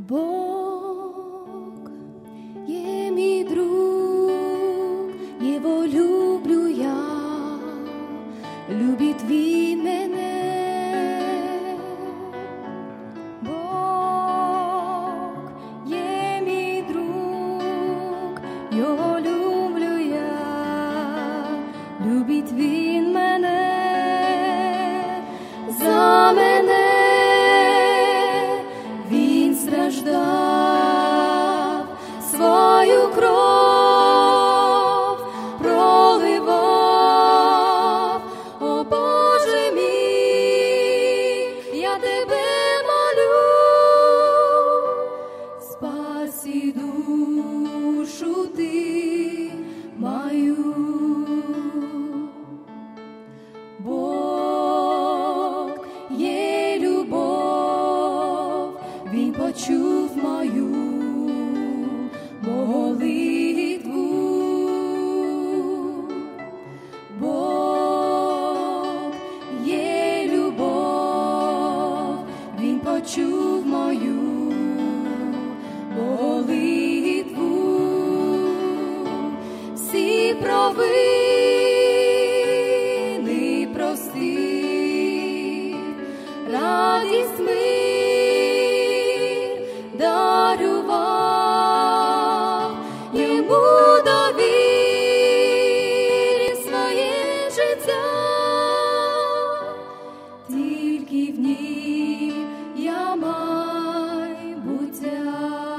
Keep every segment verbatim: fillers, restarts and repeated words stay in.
Бог є мій друг, Його люблю я, любить Він мене. Бог є мій друг, Його люблю я, любить Він мене. За мене Він страждав, свою кров проливав. О Боже мій, я Тебе молю, спаси душу Ти мою. Бог є любов, Він почув мою молитву. Бог є любов, Він почув мою молитву. Всі провини простив, радість мир дарував, Йому довірив своє життя. Тільки в Нім я майбуття.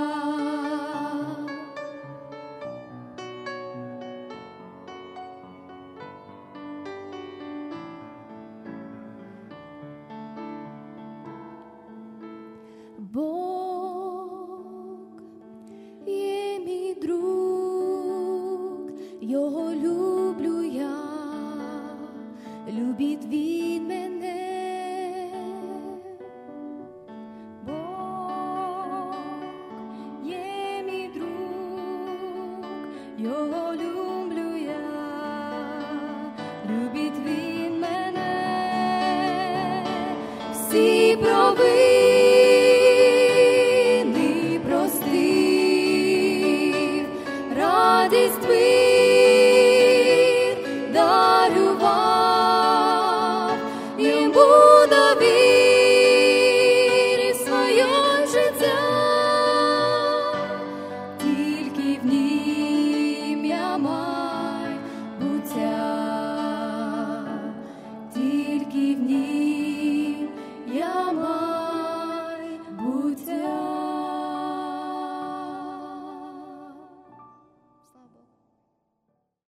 Бог є мій друг, Його люблю я, любить Він мене. Бог є мій друг, Його люблю я, любить Він мене. Всі провини простив, радість мир дарував, Йому довірив своє життя. Тільки в Нім я майбуття, тільки в Нім я майбуття.